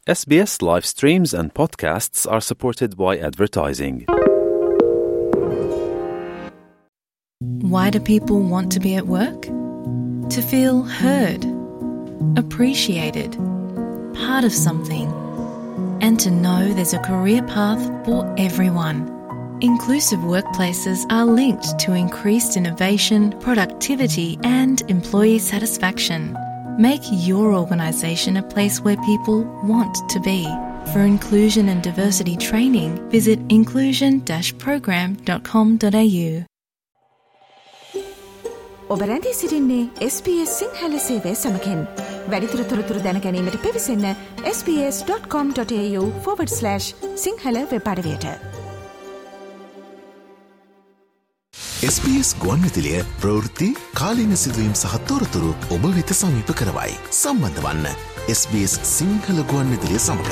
SBS live streams and podcasts are supported by advertising. Why do people want to be at work? To feel heard, appreciated, part of something, and to know there's a career path for everyone. Inclusive workplaces are linked to increased innovation, productivity, and employee satisfaction. Make your organisation a place where people want to be. For inclusion and diversity training, visit inclusion-program.com.au. ඔබ රැඳී සිටින්නේ SBS Sinhala සේවය සමගින්. වැඩිදුර තොරතුරු දැන ගැනීමට පිවිසන්න sbs.com.au/සිංහල web අඩවියට. SBS ගුවන්විදුලිය ප්‍රවෘත්ති කාලීන සිදුවීම් සහ තොරතුරු ඔබ වෙත සමීප කරවයි. සම්බන්ධ වන්න SBS සිංහල ගුවන්විදුලිය සමග.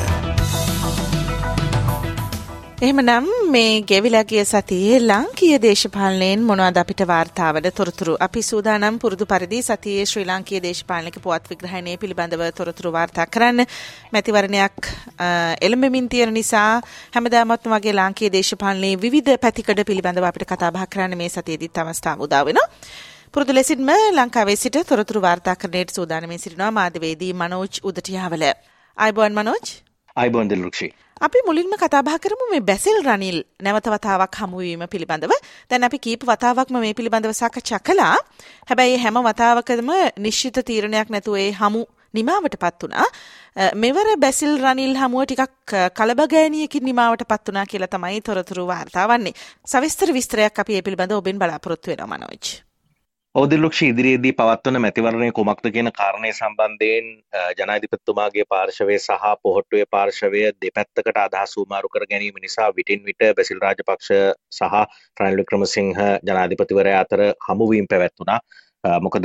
එහෙමනම් මේ ගෙවිලා ගිය සතියේ ලාංකීය දේශපාලනයෙන් මොනවද අපිට වාර්තාවද තොරතුරු අපි සූදානම් පුරුදු පරිදි සතියේ ශ්‍රී ලාංකීය දේශපාලනික පුවත් විග්‍රහණය පිළිබඳව තොරතුරු වාර්තා කරන්න මැතිවරණයක් එළඹෙමින් තියෙන නිසා හැමදාමත් වගේ ලාංකීය දේශපාලනයේ විවිධ පැතිකඩ පිළිබඳව අපිට කතා බහ කරන්න මේ සතියේදීත් අවස්ථාව උදා වෙනවා. පුරුදු ලෙසින්ම ලංකාවේ සිට තොරතුරු වාර්තාකරණයට සූදානම්ව සිටිනවා මාධ්‍යවේදී මනෝජ් උදටියාවල. ආයුබෝවන් මනෝජ්. ආයුබෝවන් දිල්රුක්ෂි. අපි මුලින්ම කතා බහ කරමු මේ බැසිල් රනිල් නැවත වතාවක් හමුවීම පිළිබඳව. දැන් අපි කීප වතාවක්ම මේ පිළිබඳව සාකච්ඡා කළා. හැබැයි හැම වතාවකම නිශ්චිත තීරණයක් නැතුව ඒ හමු නිමාවටපත් වුණා. මෙවර බැසිල් රනිල් හමුව ටිකක් කලබගෑනියකින් නිමාවටපත් වුණා කියලා තමයි තොරතුරු වාර්තා වන්නේ. සවිස්තර විස්තරයක් අපි මේ පිළිබඳව ඔබෙන් බලාපොරොත්තු වෙනවා මනෝජ්. ඔදිල්ලුක්ෂි ඉදිරියේදී පවත්වන මැතිවරණය කුමක්ද කියන කාරණය සම්බන්ධයෙන් ජනාධිපතිතුමාගේ පාර්ශවය සහ පොහොට්ටුවේ පාර්ශවය දෙපැත්තකට අදහස් උමාරු කර ගැනීම නිසා විටින් විට බැසිල් රාජපක්ෂ සහ රනිල් වික්‍රමසිංහ ජනාධිපතිවරයා අතර හමුවීම් පැවැත්වුණා. මොකද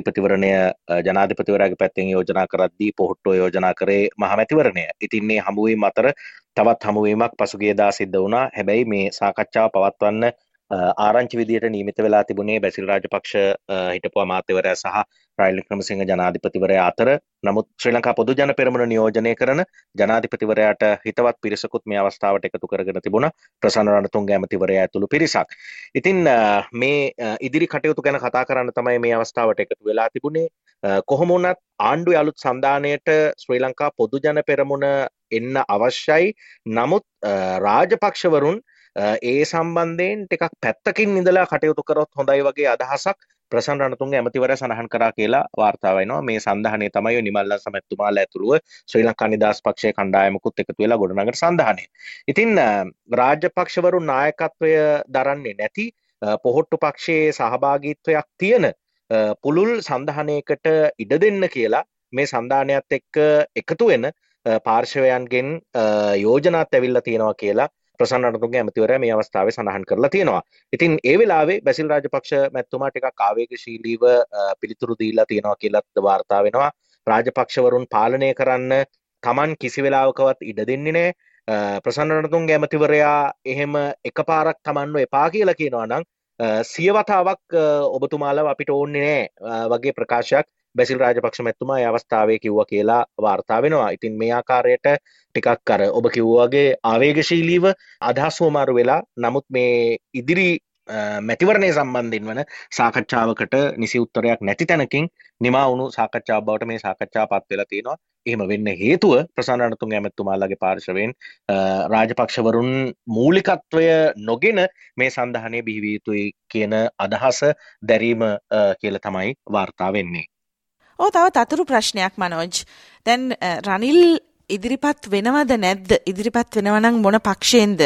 ජනාධිපතිවරයාගේ පැත්තෙන් යෝජනා කරද්දී පොහොට්ටුව යෝජනා කරේ මහමැතිවරණය. ඉතින් මේ හමුවීම අතර තවත් හමුවීමක් පසුගියදා සිද්ධ වුණා. හැබැයි මේ සාකච්ඡාව පවත්වන්න ආරංචි විදියට නියමිත වෙලා තිබුණේ බැසිල් රාජපක්ෂ හිටපු අමාත්‍යවරයා සහ රනිල් වික්‍රමසිංහ ජනාධිපතිවරයා අතර. නමුත් ශ්‍රී ලංකා පොදු ජන පෙරමුණ නියෝජනය කරන ජනාධිපතිවරයාට හිතවත් පිරිසකුත් මේ අවස්ථාවට එකතු කරගෙන තිබුණා. ප්‍රසන්න රණතුංග ඇමතිවරයා ඇතුළු පිරිසක්. ඉතින් මේ ඉදිරි කටයුතු ගැන කතා කරන්න තමයි මේ අවස්ථාවට එකතු වෙලා තිබුණේ. කොහොම වුණත් ආණ්ඩුවේ අලුත් සන්ධානයට ශ්‍රී ලංකා පොදු ජන පෙරමුණ එන්න අවශ්‍යයි. නමුත් රාජපක්ෂවරුන් ඒ සම්බන්ධයෙන් ටිකක් පැත්තකින් ඉඳලා කටයුතු කරොත් හොඳයි වගේ අදහසක් ප්‍රසන්න රණතුංග ඇමතිවරයා සඳහන් කරා කියලා වාර්තා වෙනවා. මේ සන්ධානය තමයි නිමල්ලන් සමැතිතුමාලා ඇතුළුව ශ්‍රී ලංකා නිදහස් පක්ෂයේ කණ්ඩායමකුත් එකතු වෙලා ගොඩනගන සන්ධානය. ඉතින් රාජපක්ෂවරුන් නායකත්වය දරන්නේ නැති පොහොට්ටු පක්ෂයේ සහභාගීත්වයක් තියෙන පුළුල් සන්ධානයකට ඉඩ දෙන්න කියලා මේ සන්ධානයත් එක්ක එකතු වෙන පාර්ශවයන්ගෙන් යෝජනාත් ඇවිල්ලා තියෙනවා කියලා ප්‍රසන්න රණතුංග ඇමතිවරයා මේ අවස්ථාවේ සඳහන් කරලා තියෙනවා. ඉතින් ඒ වෙලාවේ බැසිල් රාජපක්ෂ මැතිතුමා ටිකක් ආවේගශීලීව පිළිතුරු දීලා තියෙනවා කියලාත් වාර්තා වෙනවා. රාජපක්ෂවරුන් පාලනය කරන්න Taman කිසි වෙලාවකවත් ඉඩ දෙන්නේ නැහැ. ප්‍රසන්න රණතුංග ඇමතිවරයා එහෙම එකපාරක් Tamanව එපා කියලා කියනවා නම් සියවතාවක් ඔබතුමාලා අපිට ඕනේ නැහැ වගේ ප්‍රකාශයක් බැසිල් රාජපක්ෂ මැතිතුමා ඒ අවස්ථාවේ කිව්වා කියලා වාර්තා වෙනවා. ඉතින් මේ ආකාරයට ටිකක් අර ඔබ කිව්වා වගේ ආවේගශීලීව අදහස් වමාරු වෙලා නමුත් මේ ඉදිරි මැතිවරණය සම්බන්ධයෙන් වන සාකච්ඡාවකට නිසි උත්තරයක් නැති තැනකින් නිමා වුණු සාකච්ඡාවක් බවට මේ සාකච්ඡාවපත් වෙලා තියෙනවා. එහෙම වෙන්න හේතුව ප්‍රසන්න රණතුංග ඇමතිතුමාලාගේ පාර්ශවයෙන් රාජපක්ෂවරුන් මූලිකත්වය නොගෙන මේ සන්ධානය බිහිවිය යුතුයි කියන අදහස දැරීම කියලා තමයි වාර්තා වෙන්නේ. තවත් අතුරු ප්‍රශ්නයක් මනෝජ්. දැන් රනිල් ඉදිරිපත් වෙනවද නැද්ද? ඉදිරිපත් වෙනවා නම් මොන පක්ෂයෙන්ද?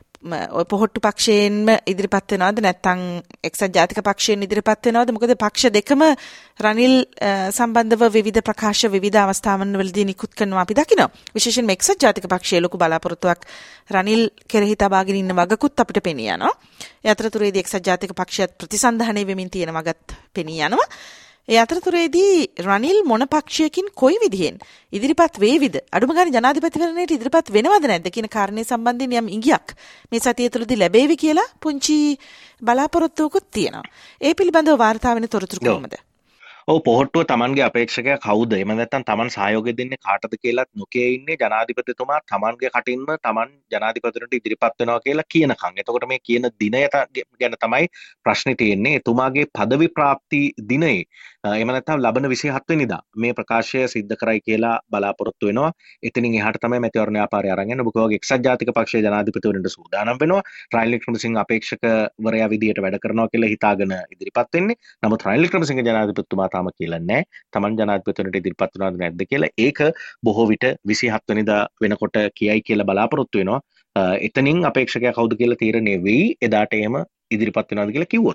ඔය පොහොට්ටු පක්ෂයෙන්ම ඉදිරිපත් වෙනවද නැත්නම් එක්සත් ජාතික පක්ෂයෙන් ඉදිරිපත් වෙනවද? මොකද පක්ෂ දෙකම රනිල් සම්බන්ධව විවිධ ප්‍රකාශ විවිධ අවස්ථාවන් වලදී නිකුත් කරනවා අපි දකිනවා. විශේෂයෙන්ම එක්සත් ජාතික පක්ෂයේ ලොකු බලාපොරොත්තුවක් රනිල් කෙරෙහි තබාගෙන ඉන්න වගකුත් අපිට පෙනී යනවා. ඒ අතරතුරේදී එක්සත් ජාතික පක්ෂයත් ප්‍රතිසන්ධානය වෙමින් තියෙන වගත් පෙනී යනවා. ඒ අතරතුරේදී රනිල් මොන පක්ෂයකින් කොයි විදිහෙන් ඉදිරිපත් වේවිද? අඩුම ගානේ ජනාධිපතිවරණයට ඉදිරිපත් වෙනවද නැද්ද කියන කාරණේ සම්බන්ධයෙන් යම් ඉඟියක් මේ සතිය තුළදී ලැබෙවි කියලා පුංචි බලාපොරොත්තුවකුත් තියෙනවා. ඒ පිළිබඳව වාර්තා වෙන තොරතුරු කොහොමද? ඔව් පොහොට්ටුව තමන්ගේ අපේක්ෂකයා කවුද? එහෙම නැත්නම් තමන් සහයෝගය දෙන්නේ කාටද කියලාත් නොකිය ඉන්නේ ජනාධිපතිතුමා තමන්ගේ කටින්ම තමන් ජනාධිපතිතුමට ඉදිරිපත් වෙනවා කියලා කියනකම්. එතකොට මේ කියන දිනය ගැන තමයි ප්‍රශ්නේ තියෙන්නේ. එතුමාගේ පදවි ප්‍රාප්ති දිනයේ එහෙම නැත්නම් ලබන 27 වෙනිදා මේ ප්‍රකාශය සිද්ධ කරයි කියලා බලාපොරොත්තු වෙනවා. එතනින් එහාට තමයි මැතිවරණ ව්‍යාපාරය අරන් යන්නේ. ඔබ කෝගේ එක්සත් ජාතික පක්ෂයේ ජනාධිපතිවරණට සූදානම් වෙනවා. රනිල් වික්‍රමසිංහ අපේක්ෂකවරයා විදියට වැඩ කරනවා කියලා හිතාගෙන ඉදිරිපත් වෙන්නේ. නමුත් රනිල් වික්‍රමසිංහ ජනාධිපතිතුමා තාම කියලා නැහැ. තමන් ජනාධිපතිවරණට ඉදිරිපත් වෙනවද නැද්ද කියලා. ඒක බොහෝ විට 27 වෙනිදා වෙනකොට කියයි කියලා බලාපොරොත්තු වෙනවා. එතනින් අපේක්ෂකයා කවුද කියලා තීරණය වෙයි. එදාට එහෙම ඉදිරිපත් වෙනවද කියලා කිව්වොත්.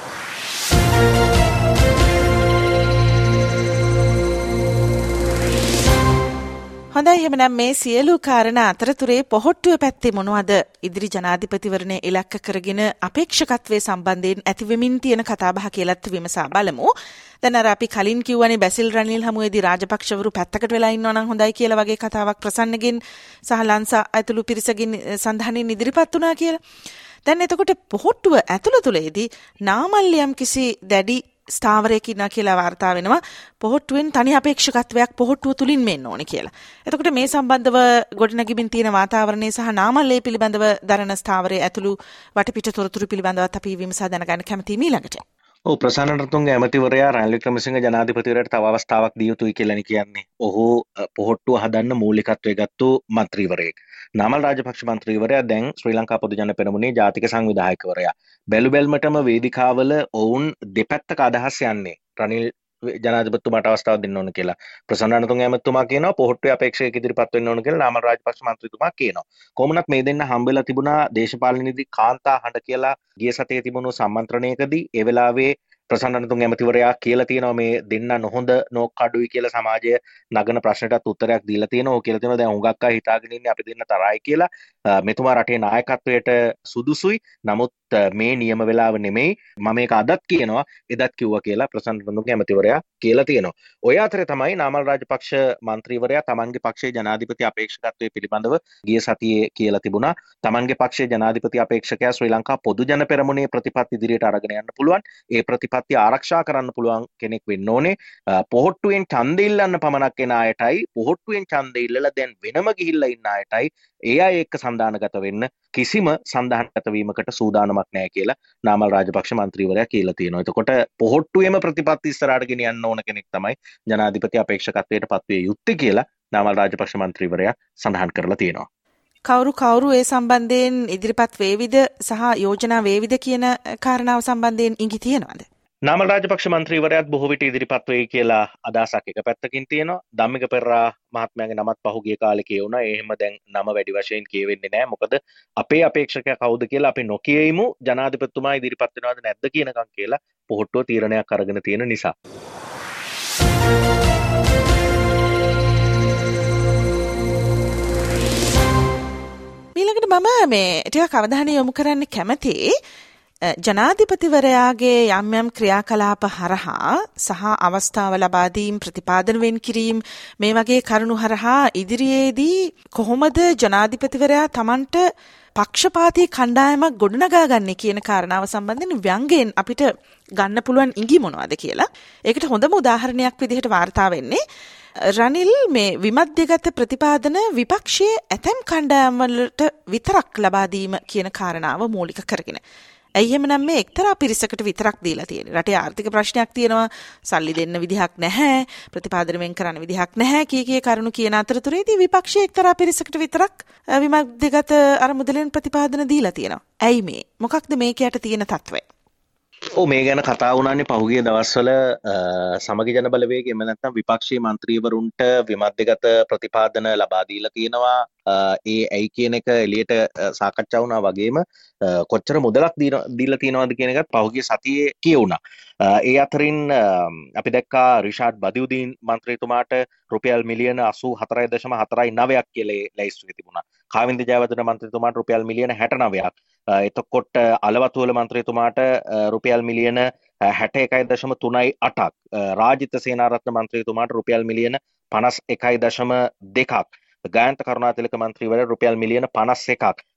හොඳයි එහෙනම් මේ සියලු කාරණා අතරතුරේ පොහොට්ටුව පැත්තේ මොනවද ඉදිරි ජනාධිපතිවරණය ඉලක්ක කරගෙන අපේක්ෂකත්වයේ සම්බන්ධයෙන් ඇතිවෙමින් තියෙන කතාබහ කියලාත් විමසා බලමු. දැන් අර අපි කලින් කිව්වනේ බැසිල් රනිල් හමුවේදී රාජපක්ෂවරු පැත්තකට වෙලා ඉන්නවා නම් හොඳයි කියලා වගේ කතාවක් ප්‍රසන්නගෙන් සහ ලංසා ඇතුළු පිරිසකින් සඳහනින් ඉදිරිපත් වුණා කියලා. දැන් එතකොට පොහොට්ටුව ඇතුළතේදී නාමල්ලියම් කිසි දැඩි ස්ථාවරයක ඉන්නවා කියලා වාර්තා වෙනවා. පොහොට්ටුවෙන් තනි අපේක්ෂකත්වයක් පොහොට්ටුව තුලින් මෙන්න ඕනේ කියලා. එතකොට මේ සම්බන්ධව ගොඩනැගිමින් තියෙන වාතාවරණය සහ නාමල්ලේ පිළිබඳව දරන ස්ථාවරයේ ඇතුළු වටපිට තොරතුරු පිළිබඳවත් අපි විමසා දැනගන්න කැමතියි ඊළඟට. ඔව් ප්‍රසන්න රත්තුන්ගේ ඇමතිවරයා රනිල් වික්‍රමසිංහ ජනාධිපතිවරයාට තව අවස්ථාවක් දිය යුතුයි කියලානේ කියන්නේ. ඔහු පොහොට්ටුව හදන්න මූලිකත්වයේ ගත්තු මන්ත්‍රීවරයෙක්. නාමල් රාජපක්ෂ මන්ත්‍රීවරයා දැන් ශ්‍රී ලංකා පොදු ජන පෙරමුණේ ජාතික සංවිධායකවරයා. බැලුබැල්මටම වේදිකාවල ඔවුන් දෙපැත්තක අදහස් යන්නේ. රනිල් ජනාධිපතිතුමාට අවස්ථාවක් දෙන්න ඕන කියලා. ප්‍රසන්න රත්තුන්ගේ ඇමතිතුමා කියනවා පොහොට්ටුවේ අපේක්ෂකයෙක් ඉදිරිපත් වෙන්න ඕන කියලා නාමල් රාජපක්ෂ මන්ත්‍රීතුමා කියනවා. කොහොමනත් මේ දෙන්න හම්බෙලා තිබුණා දේශපාලන නිදි කාන්තා හඬ කියලා ගිය සතියේ තිබුණු සම්මන්ත්‍රණයකදී ඒ වෙලාවේ ප්‍රසන්න රත්තුන්ගේ ඇමතිවරයා කියලා තියෙනවා මේ දෙන්න නොහොඳ නෝක්කඩුයි කියලා සමාජය නගන ප්‍රශ්නටත් උත්තරයක් දීලා තියෙනවා. ඔය කියලා තියෙනවා දැන් හුඟක් අය හිතාගෙන ඉන්නේ අපි දෙන්න තරහයි කියලා. මෙතුමා රටේ නායකත්වයට සුදුසුයි. නමුත් මේ නියම වෙලාව නෙමෙයි. මම මේක අදත් කියනවා එදත් කිව්වා කියලා ප්‍රසන්න රත්තුන්ගේ ඇමතිවරයා කියලා තියෙනවා. ඔය අතරේ තමයි නාමල් රාජපක්ෂ මන්ත්‍රීවරයා තමන්ගේ පක්ෂයේ ජනාධිපති අපේක්ෂකත්වයේ පිළිබඳව ගිය සතියේ කියලා තිබුණා. තමන්ගේ පක්ෂයේ ජනාධිපති අපේක්ෂකයා ශ්‍රී ලංකා පොදු ජන පෙරමුණේ ප්‍රතිපත්ති ඉදිරියට අරගෙන යන්න පුළුවන්. ඒ ප්‍රතිපත්ති ආරක්ෂා කරන්න පුළුවන් කෙනෙක් වෙන්න ඕනේ. පොහොට්ටුවෙන් ඡන්දෙ ඉල්ලන්න පමණක් එන අයටයි පොහොට්ටුවෙන් ඡන්දෙ ඉල්ලලා දැන් වෙනම ගිහිල්ලා ඉන්න අයටයි ඒ අය එක්ක සන්දානගත වෙන්න කිසිම සන්දානගත වීමකට සූදානමක් නැහැ කියලා නාමල් රාජපක්ෂ මන්ත්‍රීවරයා කියලා තියෙනවා. එතකොට පොහොට්ටුවේම ප්‍රතිපත්ති ඉස්සරහට ගෙනියන්න ඕන කෙනෙක් තමයි ජනාධිපති අපේක්ෂකත්වයට පත්විය යුත්තේ කියලා නාමල් රාජපක්ෂ මන්ත්‍රීවරයා සඳහන් කරලා තියෙනවා. කවුරු ඒ සම්බන්ධයෙන් ඉදිරිපත් වේවිද සහ යෝජනා වේවිද කියන කාරණාව සම්බන්ධයෙන් ඉඟි තියෙනවද? නාමල් රාජපක්ෂ මන්ත්‍රීවරයාත් බොහෝ විට ඉදිරිපත් වෙයි කියලා අදහසක් එක පැත්තකින් තියෙනවා. ධම්මික පෙරේරා මහත්මයාගේ නමත් පහුගිය කාලේ කියවුණා. ඒ එහෙම දැන් නම වැඩි වශයෙන් කියවෙන්නේ නැහැ. මොකද අපේ අපේක්ෂකයා කවුද කියලා අපි නොකියෙයිමු. ජනාධිපතිතුමා ඉදිරිපත් වෙනවද නැද්ද කියනකම් කියලා පොහොට්ටුව තීරණයක් අරගෙන තියෙන නිසා. ඊළඟට මම මේ ටිකක් අවධානය යොමු කරන්න කැමතියි ජනාධිපතිවරයාගේ යම් යම් ක්‍රියාකලාප හරහා සහ අවස්ථාව ලබා දීම් ප්‍රතිපාදන වෙන් කිරීම මේ වගේ කරුණු හරහා ඉදිරියේදී කොහොමද ජනාධිපතිවරයා Tamanට පක්ෂපාතී කණ්ඩායමක් ගොඩනගා ගන්න කියන කාරණාව සම්බන්ධයෙන් ව්‍යංගයෙන් අපිට ගන්න පුළුවන් ඉඟි මොනවද කියලා. ඒකට හොඳම උදාහරණයක් විදිහට වාර්තා වෙන්නේ රනිල් මේ විමධ්‍යගත ප්‍රතිපාදන විපක්ෂයේ ඇතැම් කණ්ඩායම් වලට විතරක් ලබා දීම කියන කාරණාව මූලික කරගෙන. ඇයි එහෙමනම් මේ එක්තරා පිරිසකට විතරක් දීලා තියෙන්නේ? රටේ ආර්ථික ප්‍රශ්නයක් තියෙනවා, සල්ලි දෙන්න විදිහක් නැහැ, ප්‍රතිපාදන වෙන් කරන්න විදිහක් නැහැ කී කරුණු කියන අතරතුරේදී විපක්ෂයේ එක්තරා පිරිසකට විතරක් විමධ්‍යගත අරමුදලෙන් ප්‍රතිපාදන දීලා තියෙනවා. ඇයි මේ? මොකක්ද මේකයට තියෙන තත්ත්වය? මේ ගැන කතා වුණානේ පහුගිය දවස්වල සමගි ජන බලවේගය එහෙම නැත්නම් විපක්ෂීය මන්ත්‍රීවරුන්ට විමධ්‍යගත ප්‍රතිපාදන ලබා දීලා තියෙනවා. ඒ ඇයි කියන එක එළියට සාකච්ඡා වුණා වගේම කොච්චර මුදලක් දීලා තියෙනවද කියන එකත් පහුගිය සතියේ කියුණා. ඒ අතරින් අපි දැක්කා රිෂාඩ් බදියුදීන් මන්ත්‍රීතුමාට රුපියල් මිලියන 84.49ක් කියලා ලැයිස්තුවේ තිබුණා. කාවින්ද ජයවර්ධන මන්ත්‍රීතුමාට රුපියල් මිලියන 69ක්. එතකොට අලවතුවල මන්ත්‍රීතුමාට රුපියල් මිලියන 61.38ක්. රාජිත සේනාරත්න මන්ත්‍රීතුමාට රුපියල් මිලියන 51.2ක්. ගායන්ත කරුණාතිලක මන්ත්‍රීවරයා රුපියල් මිලියන 51ක්.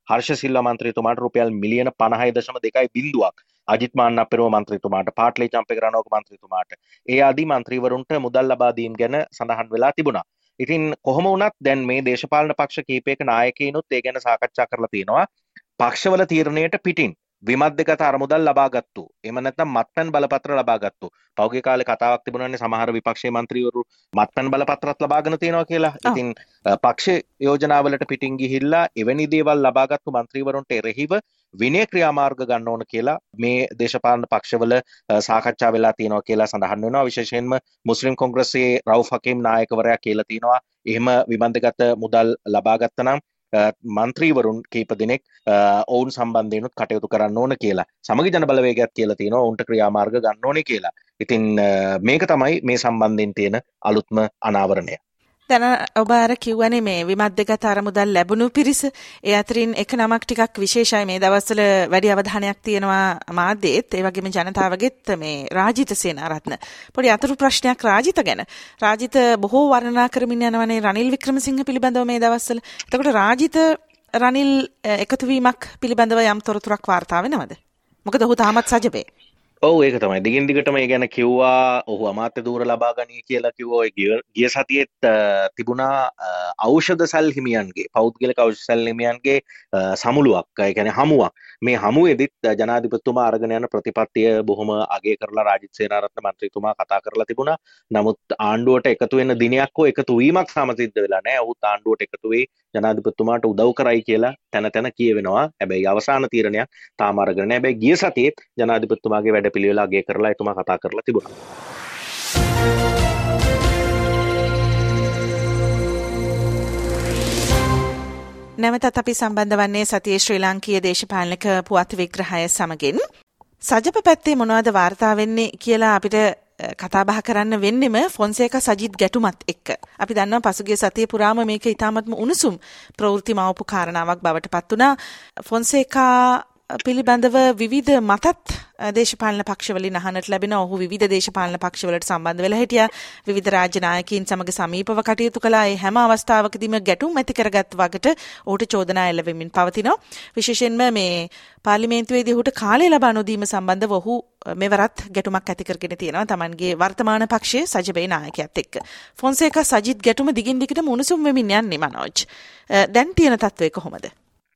හර්ෂ සිල්වා මන්ත්‍රීතුමාට රුපියල් මිලියන 50.2 අජිත් මාන්න අපෙරුව මන්ත්‍රීතුමාට පාටලි චම්පක රණෝක මන්ත්‍රීතුමාට ඒ ආදී මන්ත්‍රීවරුන්ට මුදල් ලබා දීම ගැන සඳහන් වෙලා තිබුණා. ඉතින් කොහොම වුණත් දැන් මේ දේශපාලන පක්ෂ කීපයක නායකයිනුත් ඒ ගැන සාකච්ඡා කරලා තියෙනවා. පක්ෂවල තීරණයට පිටින් විමධ්‍යගත අරමුදල් ලබාගත්තු. එහෙම නැත්නම් මත්පැන් බලපත්‍ර ලබාගත්තු. පෞගේ කාලේ කතාවක් තිබුණානේ සමහර විපක්ෂයේ මන්ත්‍රීවරු මත්පැන් බලපත්‍රත් ලබාගෙන තියෙනවා කියලා. ඉතින් පක්ෂ යෝජනාවලට පිටින් ගිහිල්ලා එවැනි දේවල් ලබාගත්තු මන්ත්‍රීවරුන්ට එරෙහිව විනය ක්‍රියාමාර්ග ගන්න ඕන කියලා මේ දේශපාලන පක්ෂවල සාකච්ඡා වෙලා තියෙනවා කියලා සඳහන් වෙනවා. විශේෂයෙන්ම මුස්ලිම් කොංග්‍රසයේ රවුෆ් හකීම් නායකවරයා කියලා තියෙනවා එහෙම විමධ්‍යගත මුදල් ලබාගත්තා නම් මන්ත්‍රීවරුන් කීප දෙනෙක් ඔවුන් සම්බන්ධයෙන්ුත් කටයුතු කරන්න ඕන කියලා. සමගි ජන බලවේගයක් කියලා තියෙනවා ඔවුන්ට ක්‍රියාමාර්ග ගන්න ඕනේ කියලා. ඉතින් මේක තමයි මේ සම්බන්ධයෙන් තියෙන අලුත්ම අනාවරණය. දැන් ඔබ අර කිව්වනේ මේ විමධ්‍යගත අරමුදල් ලැබුණු පිරිස ඒ අතරින් එක නමක් ටිකක් විශේෂයි මේ දවස්වල වැඩි අවධානයක් තියෙනවා මාධ්‍යයේත් ඒ වගේම ජනතාවගෙත් මේ රාජිත සේනාරත්න. පොඩි අතුරු ප්‍රශ්නයක් රාජිත ගැන. රාජිත බොහෝ වර්ණනා කරමින් යනවනේ රනිල් වික්‍රමසිංහ පිළිබඳව මේ දවස්වල. එතකොට රාජිත රනිල් එකතු වීමක් පිළිබඳව යම් තොරතුරක් වාර්තා වෙනවද? මොකද ඔහු තාමත් සජබේ. ඔව් ඒක තමයි. දිගින් දිගටම ඒ ගැන කිව්වා. ඔහු අමාත්‍ය ධූර ලබා ගනී කියලා කිව්වා. ගිය සතියේත් තිබුණා ඖෂධ සල් හිමියන්ගේ පෞද්ගලික ඖෂධ සල් හිමියන්ගේ සමුළුවක්. ඒ කියන්නේ හමුවක්. මේ හමුවේදීත් ජනාධිපතිතුමා අරගෙන යන ප්‍රතිපත්තිය බොහොම අගය කරලා රාජිත් සේනාරත්න මන්ත්‍රීතුමා කතා කරලා තිබුණා. නමුත් ආණ්ඩුවට එකතු වෙන දිනයක් හෝ එකතු වීමක් සමසිද්ධ වෙලා නැහැ. ඔහුත් ආණ්ඩුවට එකතු වෙයි ජනාධිපතිතුමාට උදව් කරයි කියලා තැන තැන කියවෙනවා. හැබැයි අවසාන තීරණයක් තාම අරගෙන නැහැ. හැබැයි ගිය සතියේ ජනාධිපතිතුමාගේ වැඩපිළිවෙල අගය කරලා එතුමා කතා කරලා තිබුණා. නැවතත් අපි සම්බන්ධ වන්නේ සතියේ ශ්‍රී ලාංකීය දේශපාලනික පුවත් විග්‍රහය සමගින්. සජප පැත්තේ මොනවද වාර්තා වෙන්නේ කියලා අපිට කතා බහ කරන්න වෙන්නෙම ෆොන්සේකා සජිත් ගැටුමත් එක්ක. අපි දන්නවා පසුගිය සතිය පුරාම මේක ඉතාමත්ම උණුසුම් ප්‍රවෘත්ති මවපු කාරණාවක් බවට පත් වුණා. ෆොන්සේකා පිළිබඳව විවිධ මතත් දේශපාලන පක්ෂවලින් අහන්නට ලැබෙන. ඔහු විවිධ දේශපාලන පක්ෂවලට සම්බන්ධ වෙලා හිටියා. විවිධ රාජ්‍ය නායකයින් සමග සමීපව කටයුතු කළා. ඒ හැම අවස්ථාවකදීම ගැටුම් ඇති කරගත් වගට ඔහුට චෝදනා එල්ල වෙමින් පවතිනවා. විශේෂයෙන්ම මේ පාර්ලිමේන්තුවේදී ඔහුට කාලය ලබා නොදීම සම්බන්ධව ඔහු මෙවරත් ගැටුමක් ඇති කරගෙන තියෙනවා තමන්ගේ වර්තමාන පක්ෂයේ සජිබේ නායකයාත් එක්ක. ෆොන්සේකා සජිත් ගැටුම දිගින් දිගටම උණුසුම් වෙමින් යන්නේ මනෝජ්. දැන් තියෙන තත්ත්වය කොහොමද?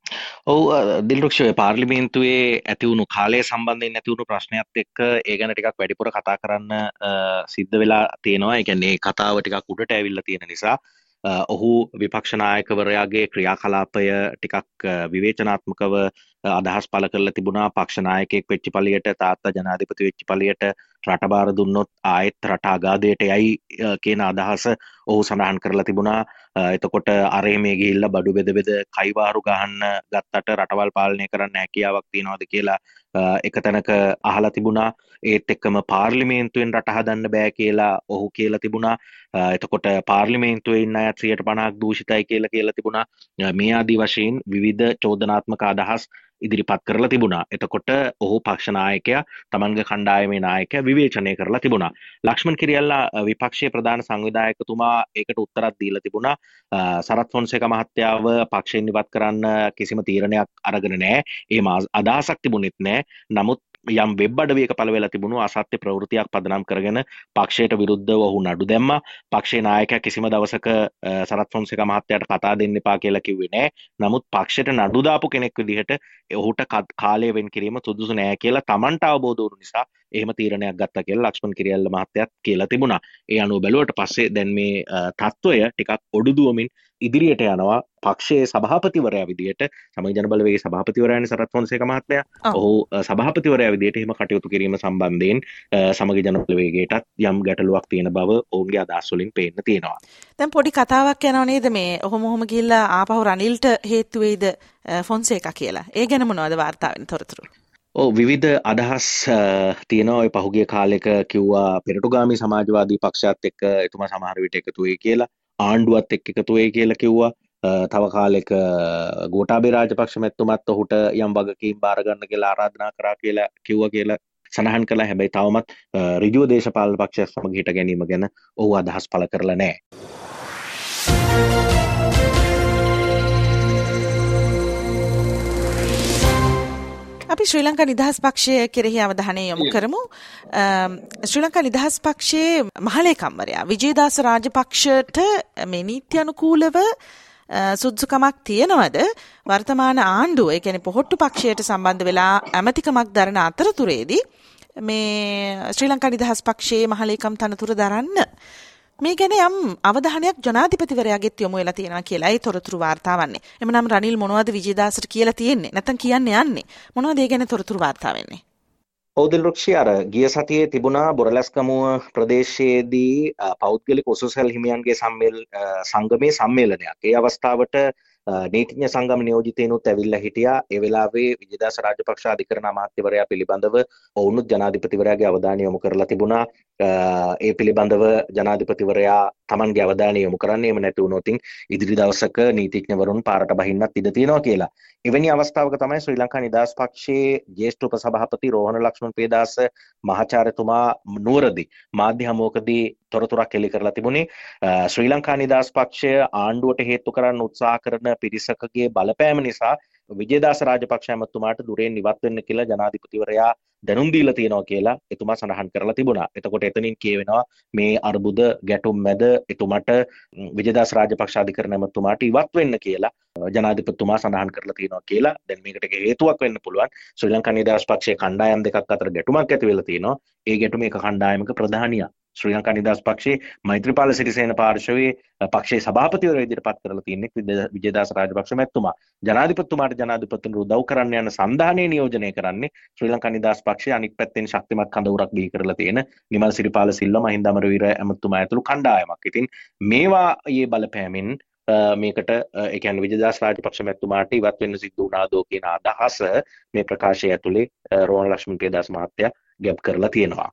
ඔව් දිල්රුක්ෂ පාර්ලිමේන්තුවේ ඇතිවුණු කාලය සම්බන්ධයෙන් ඇතිවුණු ප්‍රශ්නයත් එක්ක ඒ ගැන ටිකක් වැඩිපුර කතා කරන්න සිද්ධ වෙලා තියෙනවා. ඒ කියන්නේ කතාව ටිකක් උඩට ඇවිල්ලා තියෙන නිසා ඔහු විපක්ෂ නායකවරයාගේ ක්‍රියාකලාපය ටිකක් විවේචනාත්මකව අදහස් පළ කරලා තිබුණා. පක්ෂ නායකයෙක් වෙච්ච පළියට තාත්තා ජනාධිපති වෙච්ච පළියට රටබාර දුන්නොත් ආයෙත් රට අගාධයට යයි කියන අදහස ඔහු සඳහන් කරලා තිබුණා. එතකොට අරේ මේ ගිහිල්ලා බඩු බෙද බෙද කයිවාරු ගහන්න ගත්තට රටවල් පාලනය කරන්න හැකියාවක් තියනවාද කියලා එක තැනක අහලා තිබුණා. ඒත් එක්කම පාර්ලිමේන්තුවෙන් රට හදන්න බෑ කියලා ඔහු කියලා තිබුණා. එතකොට පාර්ලිමේන්තුවේ ඉන්න අයත් 150ක් දූෂිතයි කියලා තිබුණා. මේ ආදී වශයෙන් විවිධ චෝදනාත්මක අදහස් ඉදිරිපත් කරලා තිබුණා. එතකොට ඔහු පක්ෂ නායකයා තමන්ගේ කණ්ඩායමේ නායකයා විවේචනය කරලා තිබුණා. ලක්ෂ්මන් කිරියල්ලා විපක්ෂයේ ප්‍රධාන සංවිධායකතුමා ඒකට උත්තරත් දීලා තිබුණා. සරත් ෆොන්සේකා මහත්තයාව පක්ෂයෙන් ඉවත් කරන්න කිසිම තීරණයක් අරගෙන නැහැ. එහෙම අදහසක් තිබුණෙත් නැහැ. නමුත් යම් වෙබ් අඩවියක පළ වෙලා තිබුණු අසත්‍ය ප්‍රවෘත්තියක් පදනම් කරගෙන පක්ෂයට විරුද්ධව ඔහු නඩු දැම්මා. පක්ෂයේ නායකයා කිසිම දවසක සරත් ෆොන්සේකා මහත්තයාට කතා දෙන්න එපා කියලා කිව්වේ නැහැ. නමුත් පක්ෂයට නඩු දාපු කෙනෙක් විදිහට ඔහුට කාලය වෙන් කිරීම සුදුසු නෑ කියලා Tamanට අවබෝධ වුණු නිසා එහෙම තීරණයක් ගත්තා කියලා ලක්ෂ්මන් කිරියල්ල මහත්තයාත් කියලා තිබුණා. ඒ අනුව බැලුවට පස්සේ දැන් මේ තත්ත්වය ටිකක් ඔඩුදුවමින් ඉදිරියට යනවා. පක්ෂයේ සභාපතිවරයා විදිහට සමගි ජන බලවේගයේ සභාපතිවරයානේ සරත් ෆොන්සේකා මහත්තයා. ඔහු සභාපතිවරයා විදිහට එහෙම කටයුතු කිරීම සම්බන්ධයෙන් සමගි ජන බලවේගයටත් යම් ගැටලුවක් තියෙන බව ඔවුන්ගේ අදහස් වලින් පේන්න තියෙනවා. දැන් පොඩි කතාවක් යනවා නේද මේ ඔහොම ගිහිල්ලා ආපහු රනිල්ට හේතු වෙයිද ෆොන්සේකා කියලා. ඒ ගැන මොනවද වාර්තා වෙන තොරතුරු? විවිධ අදහස් තියෙනවා. ඔය පහුගිය කාලෙක කිව්වා පෙරටුගාමී සමාජවාදී පක්ෂයත් එක්ක එතුමා සමහර විට එකතු වෙයි කියලා. ආණ්ඩුවත් එක්ක එකතු වෙයි කියලා කිව්වා. තව කාලෙක ගෝඨාභය රාජපක්ෂ මැතිතුමත් ඔහුට යම් වගකීම් බාර ගන්න කියලා ආරාධනා කරා කියලා කිව්වා කියලා සඳහන් කළා. හැබැයි තවමත් ඍජුව දේශපාලන පක්ෂයක් සමග හිට ගැනීම ගැන ඔහු අදහස් පළ කරලා නැහැ. අපි ශ්‍රී ලංකා නිදහස් පක්ෂය කෙරෙහි අවධානය යොමු කරමු. ශ්‍රී ලංකා නිදහස් පක්ෂයේ මහලේකම්වරයා විජේදාස රාජපක්ෂට මේ නීති අනුකූලව සුදුසුකමක් තියනවද? වර්තමාන ආණ්ඩුව, ඒ කියන්නේ පොහොට්ටු පක්ෂයට සම්බන්ධ වෙලා ඇමතිකමක් දරන අතරතුරේදී මේ ශ්‍රී ලංකා නිදහස් පක්ෂයේ මහලේකම් තනතුර දරන්න මේ ගැන යම් අවධානයක් ජනාධිපතිවරයාගෙත් යොමු වෙලා තියෙනවා කියලා ඒ තොරතුරු වාර්තා වන්නේ. එමනම් රනිල් මොනවද විජේදාසට කියලා තියෙන්නේ? නැත්නම් කියන්න යන්නේ මොනවද ඒ ගැන තොරතුරු වාර්තා වෙන්නේ? පෞද්ගලික අර ගිය සතියේ තිබුණා බොරලැස්කමුව ප්‍රදේශයේදී පෞද්ගලික උසුසැල් හිමියන්ගේ සංගමේ සම්මේලනයක්. ඒ අවස්ථාවට නීතිඥ සංගම නියෝජිතයිනුත් ඇවිල්ලා හිටියා. ඒ වෙලාවේ විජේදාස රාජපක්ෂ අධිකරණ අමාත්‍යවරයා පිළිබඳව ඔවුනුත් ජනාධිපතිවරයාගේ අවධානය යොමු කරලා තිබුණා. ඒ පිළිබඳව ජනාධිපතිවරයා තමන්ගේ අවධානය යොමු කරන්නේ එහෙම නැති වුණොත් ඉදිරි දවසක නීතිඥවරුන් පාරට බහින්නත් ඉඩ තියෙනවා කියලා. එවැනි අවස්ථාවක තමයි ශ්‍රී ලංකා නිදහස් පක්ෂයේ ජ්‍යෙෂ්ඨ උපසභාපති රෝහණ ලක්ෂ්මන් පේදාස මහාචාර්යතුමා නුවරදී මාධ්‍ය හමුවකදී තොරතුරක් එළි කරලා තිබුණේ ශ්‍රී ලංකා නිදහස් පක්ෂය ආණ්ඩුවට හේතු කරන්න උත්සාහ කරන පිරිසකගේ බලපෑම නිසා විජේදාස රාජපක්ෂ ඇමතුමාට දුරෙන් ඉවත් වෙන්න කියලා ජනාධිපතිවරයා දැනුම් දීලා තියෙනවා කියලා එතුමා සඳහන් කරලා තිබුණා. එතකොට එතනින් කියවෙනවා මේ අර්බුද ගැටුම් මැද එතුමාට විජේදාස රාජපක්ෂ අධිකරණ ඇමතුමාට ඉවත් වෙන්න කියලා ජනාධිපතිතුමා සඳහන් කරලා තියෙනවා කියලා. දැන් මේකට හේතුවක් වෙන්න පුළුවන් ශ්‍රී ලංකා නිදහස් පක්ෂයේ කණ්ඩායම් දෙකක් අතර ගැටුමක් ඇති වෙලා තියෙනවා. ඒ ගැටුම එක කණ්ඩායමක ප්‍රධානියා ශ්‍රී ලංකා නිදහස් පක්ෂයේ මෛත්‍රීපාල සිරිසේන පාර්ශවයේ පක්ෂයේ සභාපතිවරයා විදිහට පත් කරලා තියෙන්නේ විජේදාස රාජපක්ෂ මැතිතුමා. ජනාධිපතිතුමාට ජනාධිපතිතුමන් උදව් කරන්න යන සන්ධානය නියෝජනය කරන්නේ ශ්‍රී ලංකා නිදහස් පක්ෂයේ අනිත් පැත්තෙන් ශක්තිමත් කඳවුරක් බිහි කරලා තියෙන නිමල් සිරිපාල සිල්වා මහින්ද අමරවීර ඇමතුමා ඇතුළු කණ්ඩායමක්. ඉතින් මේවා ඊයේ බලපෑමෙන් මේකට ඒ කියන්නේ විජේදාස රාජපක්ෂ මැතිතුමාට ඉවත් වෙන්න සිද්ධ වුණාදෝ කියන අදහස මේ ප්‍රකාශය ඇතුලේ රෝහණ ලක්ෂ්මන් පේදාස මහත්තයා ගැබ් කරලා තියෙනවා.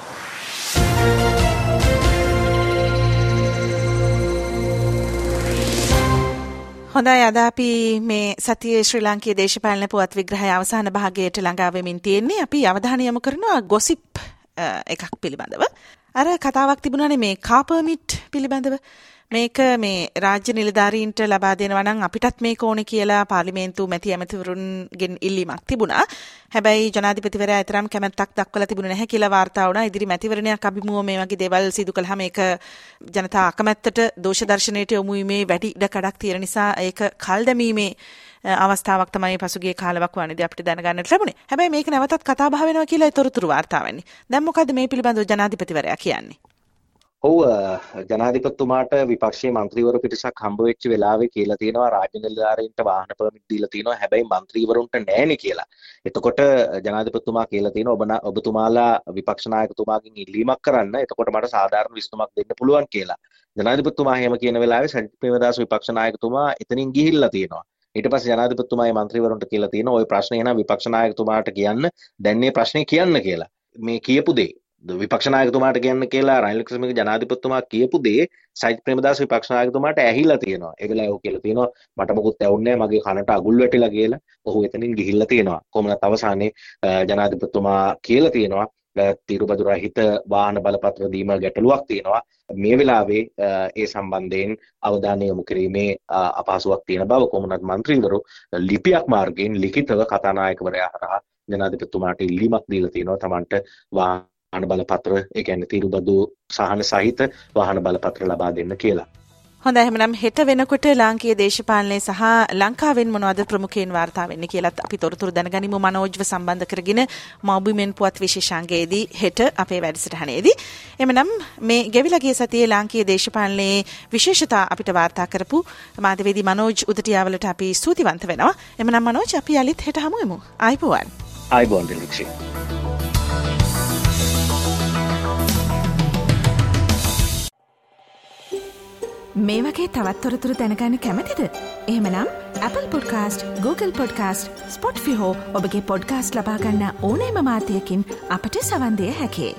හොඳයි, අද අපි මේ සතියේ ශ්‍රී ලාංකීය දේශපාලන පුවත් විග්‍රහය අවසාන භාගයට ළඟා වෙමින් තියෙන්නේ. අපි අවධානය යොමු කරනවා ගොසිප් එකක් පිළිබඳව. අර කතාවක් තිබුණානේ මේ කාර් පර්මිට් පිළිබඳව. මේක මේ රාජ්‍ය නිලධාරීන්ට ලබා දෙනවා නම් අපිටත් මේක ඕනේ කියලා පාර්ලිමේන්තු මැති ඇමතිවරුන්ගෙන් ඉල්ලීමක් තිබුණා. හැබැයි ජනාධිපතිවරයා ඊතරම් කැමැත්තක් දක්වලා තිබුණේ නැහැ කියලා වාර්තා වුණා. ඉදිරි මැතිවරණයක් අභිමුව මේ වගේ දේවල් සිදු කළාම ඒක ජනතා අකමැත්තට දෝෂ දර්ශනයට යොමු වීමේ වැඩි ඉඩකඩක් තියෙන නිසා ඒක කල් දැමීමේ අවස්ථාවක් තමයි පසුගිය කාලවකවානේදී අපිට දැනගන්නට ලැබුණේ. හැබැයි මේක නැවතත් කතා බහ වෙනවා කියලා ඒ තොරතුරු වාර්තා වෙන්නේ. දැන් මොකද්ද මේ පිළිබඳව ජනාධිපතිවරයා කියන්නේ? ඔව්, ජනාධිපතිතුමාට විපක්ෂයේ මන්ත්‍රීවරු පිටසක් හම්බ වෙච්ච වෙලාවේ කියලා තියෙනවා රාජ්‍ය නිලධාරීන්ට වාහන පර්මිට් දීලා තියෙනවා, හැබැයි මන්ත්‍රීවරුන්ට නැහැනේ කියලා. එතකොට ජනාධිපතිතුමා කියලා තියෙනවා ඔබතුමාලා විපක්ෂ නායකතුමාගෙන් ඉල්ලීමක් කරන්න, එතකොට මට සාධාරණ විසඳුමක් දෙන්න පුළුවන් කියලා. ජනාධිපතිතුමා එහෙම කියන වෙලාවේ සජිත් ප්‍රේමදාස විපක්ෂ නායකතුමා එතනින් ගිහිල්ලා තියෙනවා. ඊට පස්සේ ජනාධිපතිතුමාගේ මන්ත්‍රීවරුන්ට කියලා තියෙනවා ওই ප්‍රශ්නේ එනවා විපක්ෂ නායකතුමාට කියන්න, දැන් මේ ප්‍රශ්නේ කියන්න කියලා. මේ කියපු දේ විපක්ෂ නායකතුමාට කියන්න කියලා රනිල් වික්‍රමසිංහ ජනාධිපතිතුමා කියපු දේ සජිත් ප්‍රේමදාස විපක්ෂ නායකතුමාට ඇහිලා තියෙනවා. ඒ වෙලාවේ ඔහු කියලා තියෙනවා මට මොකුත් ඇහුන්නේ නැහැ, මගේ කනට අගුල් වැටිලා කියලා. ඔහු එතනින් ගිහිල්ලා තියෙනවා. කොහොමවත් අවසානයේ ජනාධිපතිතුමා කියලා තියෙනවා තීරුබදු රහිත වාහන බලපත්‍ර දීම ගැටලුවක් තියෙනවා. මේ වෙලාවේ ඒ සම්බන්ධයෙන් අවධානය යොමු කිරීමේ අපහසුාවක් තියෙන බව කොමුණත් මන්ත්‍රීවරු ලිපියක් මාර්ගයෙන් ලිඛිතව කතානායකවරයා හරහා ජනාධිපතිතුමාට ඉල්ලීමක් දීලා තියෙනවා තමන්ට වාහන බලපත්‍ර, ඒ කියන්නේ තීරුබදු සහන සහිත වාහන බලපත්‍ර ලබා දෙන්න කියලා. හොඳයි, එහෙනම් හෙට වෙනකොට ලාංකීය දේශපාලනයේ සහ ලංකාවෙන් මොනවද ප්‍රමුඛයෙන් වාර්තා වෙන්නේ කියලාත් අපි තොරතුරු දැනගනිමු. මනෝජ්ව සම්බන්ධ කරගෙන මව්බිමෙන් පුවත් විශේෂාංගයේදී හෙට අපේ වැඩසටහනේදී. එමනම් මේ ගෙවිලා ගිය සතියේ ලාංකීය දේශපාලනයේ විශේෂතා අපිට වාර්තා කරපු මාධ්‍යවේදී මනෝජ් උදටියාවලට අපි ස්තුතිවන්ත වෙනවා. එමනම් මනෝජ්, අපි යලිත් හෙට හමු වෙමු. ආයිබෝවන්. ආයිබෝවන් දිලක්ෂි. මේ වගේ තවත් තොරතුරු දැනගන්න කැමතිද? එහෙමනම් Apple Podcast, Google Podcast, Spotify හෝ ඔබගේ podcast ලබා ගන්න ඕනෑම මාධ්‍යයකින් අපට සවන් දෙය හැකියි.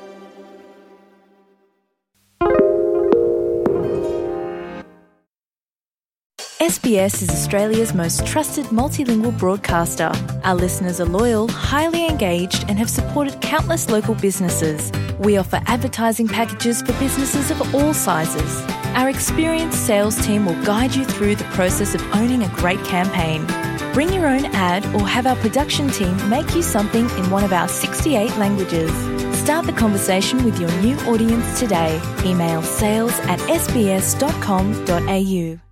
SBS is Australia's most trusted multilingual broadcaster. Our listeners are loyal, highly engaged, and have supported countless local businesses. We offer advertising packages for businesses of all sizes. Our experienced sales team will guide you through the process of owning a great campaign. Bring your own ad or have our production team make you something in one of our 68 languages. Start the conversation with your new audience today. Email sales@sbs.com.au.